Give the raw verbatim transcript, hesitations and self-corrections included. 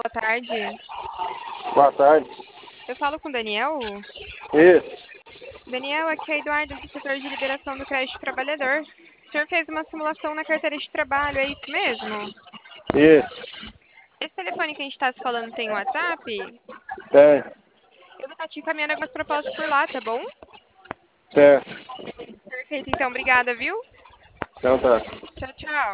boa tarde. Boa tarde. Eu falo com o Daniel. Isso, Daniel, aqui é a Eduarda do setor de liberação do crédito trabalhador. O senhor fez uma simulação na carteira de trabalho, é isso mesmo? isso. Esse telefone que a gente está se falando tem WhatsApp? Tem, Eu vou estar te encaminhando algumas propostas por lá, tá bom? certo. Perfeito, então, obrigada, viu? Então tá. Tchau, tchau.